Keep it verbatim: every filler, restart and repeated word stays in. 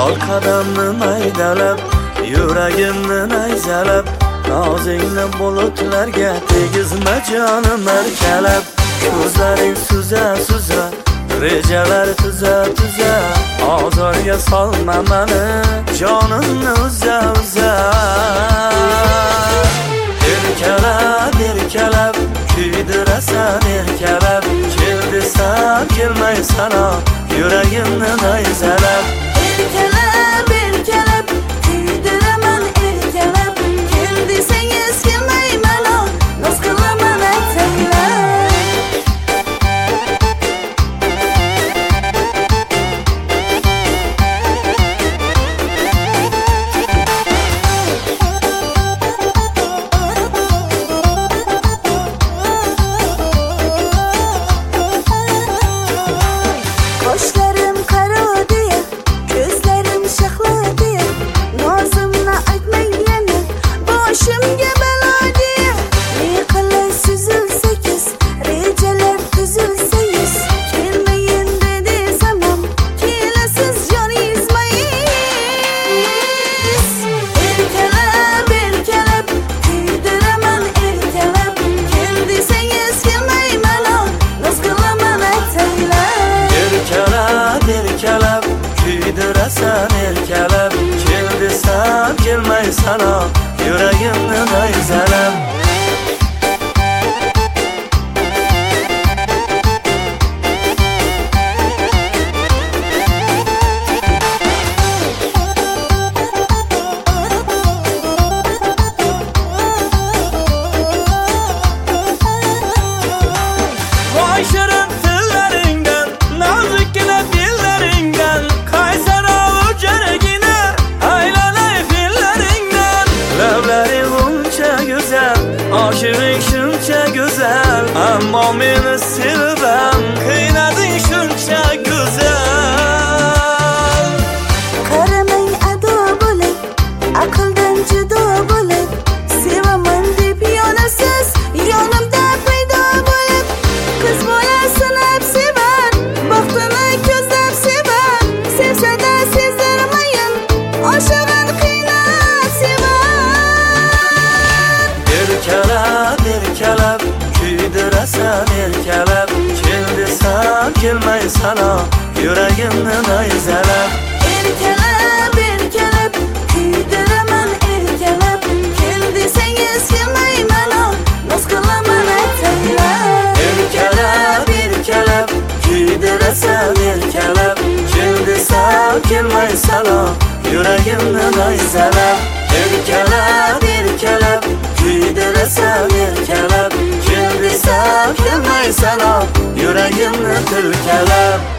Ol qadamni maydalab, yuragimni nayzalab, nozingni bulutlarga tegizma jonim erkalab. Ko'zlaring suza suza, rejalar tuza tuza, ozorga solma meni, jonimni uza uza. Erkalab erkalab, kuydirasan erkalab, kel desam kelmaysan, yuragimni nayzalab. Erkalab erkalab, kuydiraman erkalab, kel desangiz kelmayman, noz qilaman ataylab. Qoshlarim qaro deya, ko'zlarim shahlo deya, nozimni aytmang yana, boshimga balo deya. Yiqilib suzilsangiz, rejalar tuzilsangiz, kelmayin desam ham kelasiz joningizmaysiz. Erkalab erkalab, kuydiraman erkalab, kel desangiz kelmayman, noz qilaman ataylab. Erkalab erkalab, kuydirasan erkalab, kel desam kelmaysan, yuragimni nayzalab. Voy shirin tillaringdan, nozikkina dillaringdan, qaysarov jaragina, aylanay fillaringdan. Lablaring uncha go'zal, oshig'ing shuncha go'zal, ammo meni sevibam, qiynading shuncha go'zal. Qaramang ado bo'lib, aqldan judo bo'lib, sevaman deb yonasiz, yonimda paydo bo'lib. Qiz bola sanab sevar, baxtini ko'zlab sevar, sevsa-da sezdirmayin, oshig'in qiynab sevar. Erkalab erkalab, kuydirasan erkalab, kel desam kelmaysan, yuragimni nayzalab. Erkalab erkalab, kuydiraman erkalab, kel desangiz kelmayman, noz qilaman ataylab. Erkalab erkalab, kuydirasan erkalab, kel desam kelmaysan, yuragimni nayzalab. Erkalab erkalab, kuydirasan erkalab, kel desam kelmaysan, yuragimni tilkalab.